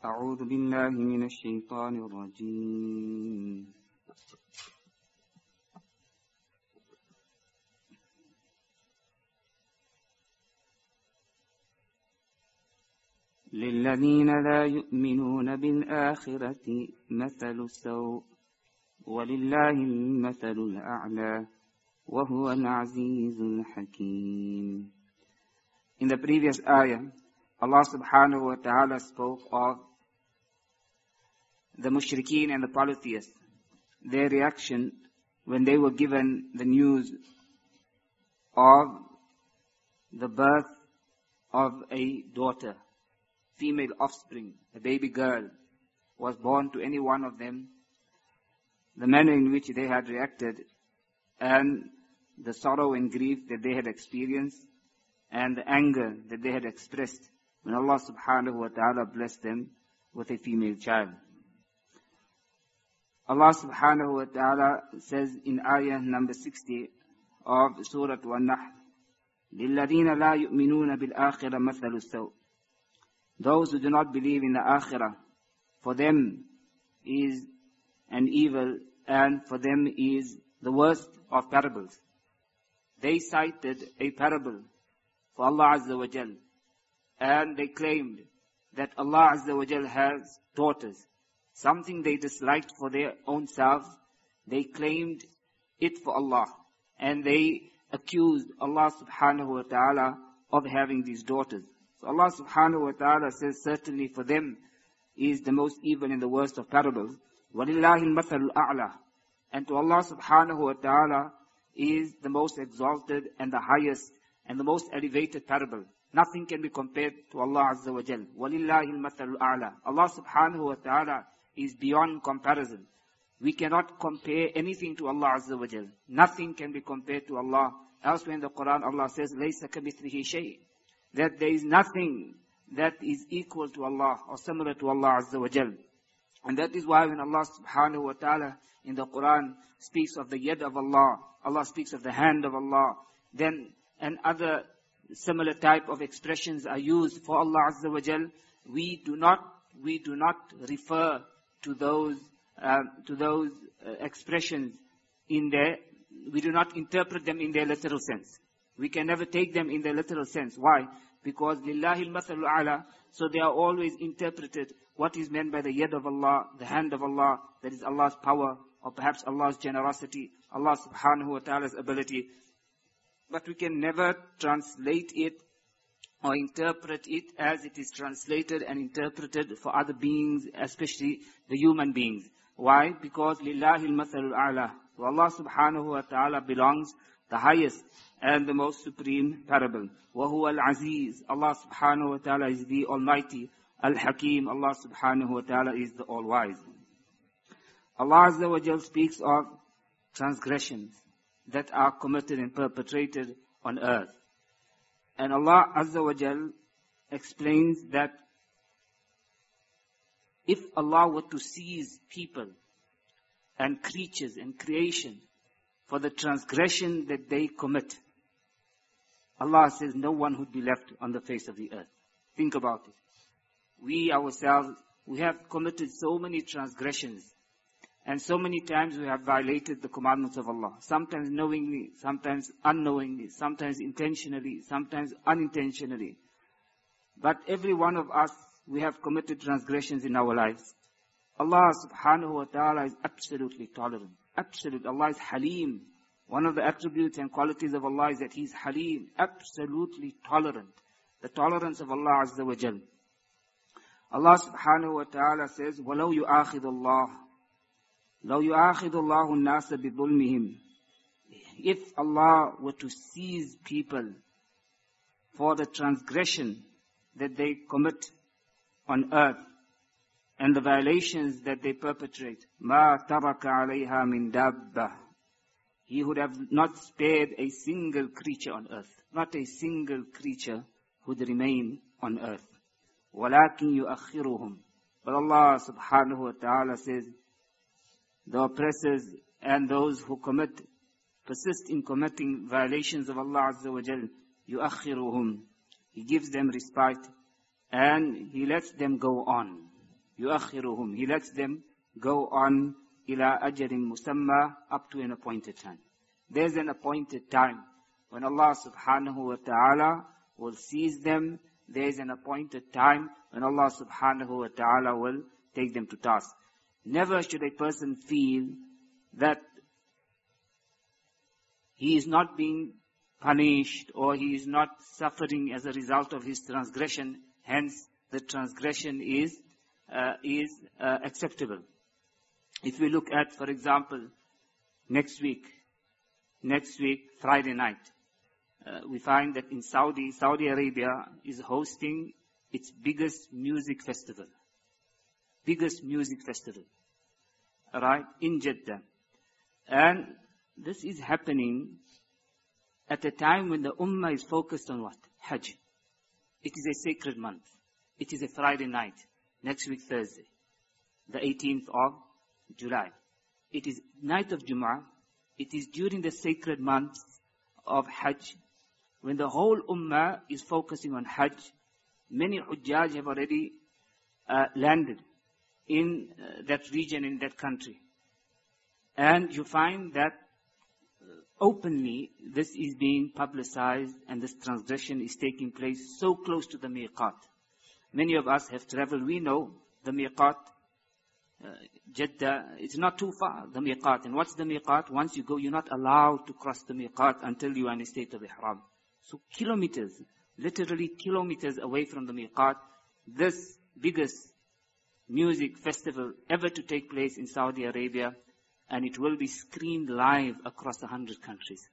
أعوذ بالله من الشيطان الرجيم للذين لا يؤمنون بالآخرة مثل السوء ولله المثل الأعلى وهو العزيز الحكيم. In the previous ayah, Allah subhanahu wa ta'ala spoke of the mushrikeen and the polytheists, their reaction when they were given the news of the birth of a daughter, female offspring, a baby girl was born to any one of them, the manner in which they had reacted and the sorrow and grief that they had experienced and the anger that they had expressed when Allah subhanahu wa ta'ala blessed them with a female child. Allah subhanahu wa ta'ala says in ayah number 60 of Surah An-Nahl, لِلَّذِينَ لَا يُؤْمِنُونَ بِالْآخِرَةِ مَثَلُ السَّوْءِ. Those who do not believe in the akhirah, for them is an evil and for them is the worst of parables. They cited a parable for Allah Azza wa Jal, and they claimed that Allah Azza wa Jal has daughters. Something they disliked for their own selves, they claimed it for Allah. And they accused Allah subhanahu wa ta'ala of having these daughters. So Allah subhanahu wa ta'ala says certainly for them is the most evil and the worst of parables. وَلِلَّهِ الْمَثَلُ الْأَعْلَى. And to Allah subhanahu wa ta'ala is the most exalted and the highest and the most elevated parable. Nothing can be compared to Allah Azza wa Jal. وَلِلَّهِ الْمَثَلُ الْأَعْلَى. Allah subhanahu wa ta'ala is beyond comparison. We cannot compare anything to Allah Azza wa Jal. Nothing can be compared to Allah. Elsewhere in the Quran, Allah says, لَيْسَ كَمِثْلِهِ شَيْءٍ. That there is nothing that is equal to Allah or similar to Allah Azza wa Jal. And that is why when Allah subhanahu wa ta'ala in the Quran speaks of the yad of Allah, Allah speaks of the hand of Allah, then and other similar type of expressions are used for Allah Azza wa Jal, we do not refer to those expressions in there. We do not interpret them in their literal sense. We can never take them in their literal sense. Why? Because lillahi al-mathalu a'la, so they are always interpreted what is meant by the yad of Allah, the hand of Allah, that is Allah's power, or perhaps Allah's generosity, Allah subhanahu wa ta'ala's ability. But we can never translate it or interpret it as it is translated and interpreted for other beings, especially the human beings. Why? Because lillahi al-mathalu a'la. To Allah subhanahu wa ta'ala belongs the highest and the most supreme parable. وَهُوَ الْعَزِيزُ. Allah subhanahu wa ta'ala is the Almighty. Al-Hakim. Allah subhanahu wa ta'ala is the All-Wise. Allah Azza wa Jal speaks of transgressions that are committed and perpetrated on earth. And Allah Azza wa Jal explains that if Allah were to seize people and creatures and creation for the transgression that they commit, Allah says no one would be left on the face of the earth. Think about it. We ourselves, we have committed so many transgressions. And so many times we have violated the commandments of Allah. Sometimes knowingly, sometimes unknowingly, sometimes intentionally, sometimes unintentionally. But every one of us, we have committed transgressions in our lives. Allah subhanahu wa ta'ala is absolutely tolerant. Absolute. Allah is Halim. One of the attributes and qualities of Allah is that He is Halim. Absolutely tolerant. The tolerance of Allah Azza wa Jal. Allah subhanahu wa ta'ala says, وَلَوْ يُؤَاخِذُ اللَّهُ لَوْ يُؤَاخِذُ اللَّهُ النَّاسَ بِظُلْمِهِمْ. If Allah were to seize people for the transgression that they commit on earth and the violations that they perpetrate, مَا تَرَكَ عَلَيْهَا مِنْ دَابَّةٍ. He would have not spared a single creature on earth. Not a single creature would remain on earth. وَلَكِنْ يُؤَخِّرُهُمْ. But Allah subhanahu wa ta'ala says, the oppressors and those who persist in committing violations of Allah Azza wa Jal, يُؤَخِّرُهُمْ. He gives them respite and He lets them go on. يُؤَخِّرُهُمْ. He lets them go on إِلَىٰ أَجَلٍ مُسَمَّى, up to an appointed time. There's an appointed time when Allah subhanahu wa ta'ala will seize them. There's an appointed time when Allah subhanahu wa ta'ala will take them to task. Never should a person feel that he is not being punished or he is not suffering as a result of his transgression. Hence, the transgression is acceptable. If we look at, for example, next week, Friday night, we find that in Saudi Arabia is hosting its biggest music festival. Right? In Jeddah. And this is happening at a time when the Ummah is focused on what? Hajj. It is a sacred month. It is a Friday night. Next week, Thursday. The 18th of July. It is night of Jum'ah. It is during the sacred month of Hajj. When the whole Ummah is focusing on Hajj. Many Hujjaj have already landed in that region, in that country. And you find that openly this is being publicized and this transgression is taking place so close to the miqat. Many of us have traveled. We know the miqat, Jeddah, it's not too far, the miqat. And what's the miqat? Once you go, you're not allowed to cross the miqat until you are in a state of ihram. So kilometers, literally kilometers away from the miqat, this biggest music festival ever to take place in Saudi Arabia, and it will be screened live across 100 countries.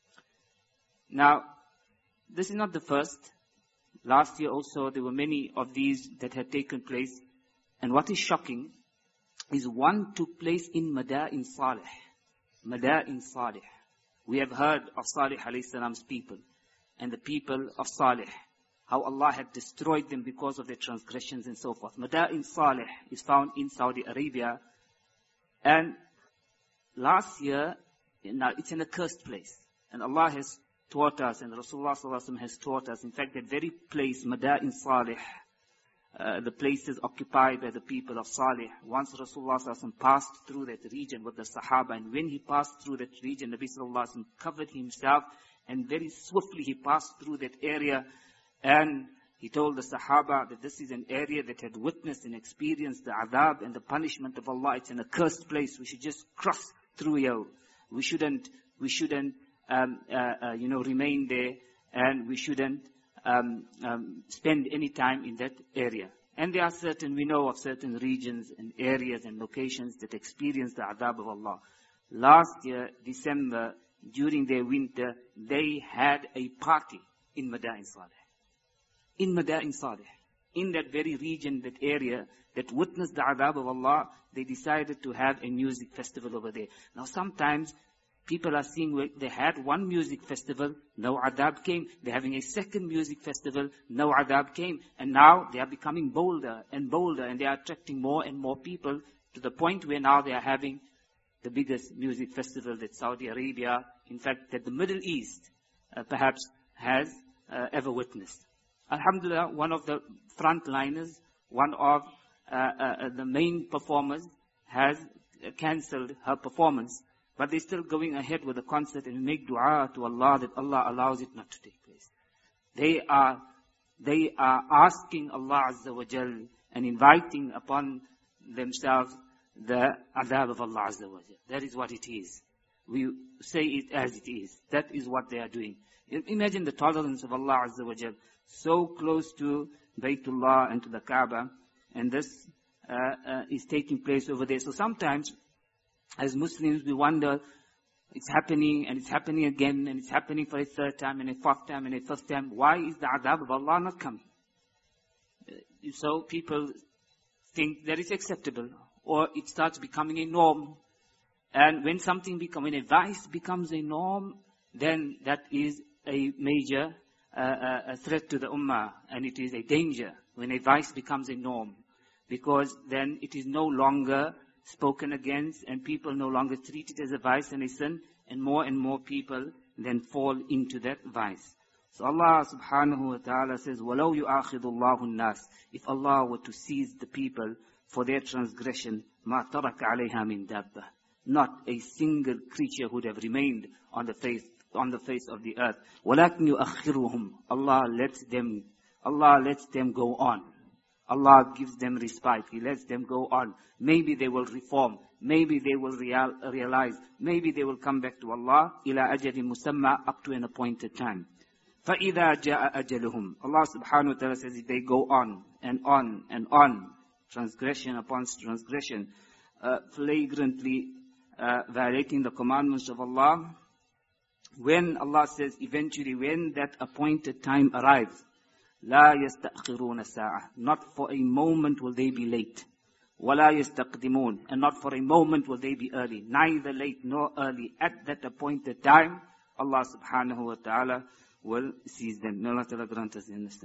Now, this is not the first. Last year also, there were many of these that had taken place. And what is shocking is one took place in Mada'in Salih. Mada'in Salih. We have heard of Salih alayhi salam's people and the people of Salih, how Allah had destroyed them because of their transgressions and so forth. Mada'in Salih is found in Saudi Arabia. And last year, now it's an accursed place. And Allah has taught us, and Rasulullah sallallahu alaihi wasallam has taught us, in fact, that very place, Mada'in Salih, the places occupied by the people of Salih. Once Rasulullah sallallahu alaihi wasallam passed through that region with the Sahaba, and when he passed through that region, Nabi sallallahu alaihi wasallam covered himself, and very swiftly he passed through that area, and he told the Sahaba that this is an area that had witnessed and experienced the adab and the punishment of Allah. It's an accursed place. We should just cross through here. We shouldn't remain there, and we shouldn't spend any time in that area. And there are we know of certain regions and areas and locations that experience the adab of Allah. Last year, December, during their winter, they had a party in Mada'in Salih. In Mada'in Salih. In that very region, that area that witnessed the adab of Allah, they decided to have a music festival over there. Now sometimes people are seeing they had one music festival, no adab came. They're having a second music festival, no adab came. And now they are becoming bolder and bolder, and they are attracting more and more people to the point where now they are having the biggest music festival that Saudi Arabia, in fact, that the Middle East perhaps has ever witnessed. Alhamdulillah, one of the frontliners, one of the main performers has cancelled her performance. But they're still going ahead with the concert, and we make dua to Allah that Allah allows it not to take place. They are asking Allah Azza wa Jal and inviting upon themselves the adab of Allah Azza wa Jal. That is what it is. We say it as it is. That is what they are doing. Imagine the tolerance of Allah Azza wa Jal, so close to Baytullah and to the Kaaba, and this is taking place over there. So sometimes, as Muslims, we wonder, it's happening, and it's happening again, and it's happening for a third time, and a fourth time, and a fifth time. Why is the adab of Allah not coming? So people think that it's acceptable, or it starts becoming a norm. And when when a vice becomes a norm, then that is a major a threat to the ummah, and it is a danger when a vice becomes a norm, because then it is no longer spoken against, and people no longer treat it as a vice and a sin, and more people then fall into that vice. So Allah subhanahu wa ta'ala says, وَلَوْ يُؤَاخِذُ اللَّهُ النَّاسِ If Allah were to seize the people for their transgression, مَا تَرَكَ عَلَيْهَا مِن دَابَّةٍ Not a single creature would have remained on the face of the earth. وَلَكِنْ يُؤَخِّرُهُمْ Allah lets them go on. Allah gives them respite. He lets them go on. Maybe they will reform. Maybe they will realize. Maybe they will come back to Allah. إِلَى أَجَلٍ مُسَمَّى Up to an appointed time. فَإِذَا جَاءَ أَجَلُهُمْ Allah subhanahu wa ta'ala says, if they go on and on and on, transgression upon transgression, flagrantly violating the commandments of Allah, when Allah says eventually when that appointed time arrives, لا يستأخرون ساعة Not for a moment will they be late. ولا يستقدمون And not for a moment will they be early. Neither late nor early. At that appointed time, Allah subhanahu wa ta'ala will seize them. May Allah ta'ala grant us the understanding.